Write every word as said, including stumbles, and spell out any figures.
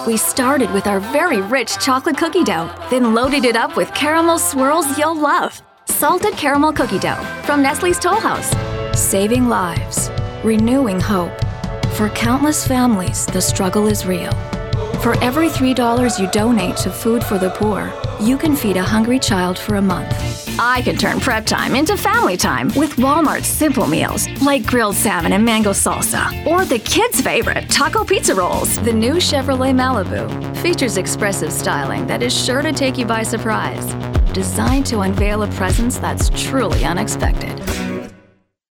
We started with our very rich chocolate cookie dough, then loaded it up with caramel swirls you'll love. Salted caramel cookie dough from Nestle's Toll House. Saving lives, renewing hope. For countless families, the struggle is real. For every three dollars you donate to Food for the Poor, you can feed a hungry child for a month. I can turn prep time into family time with Walmart's simple meals like grilled salmon and mango salsa, or the kids' favorite, taco pizza rolls. The new Chevrolet Malibu features expressive styling that is sure to take you by surprise. Designed to unveil a presence that's truly unexpected.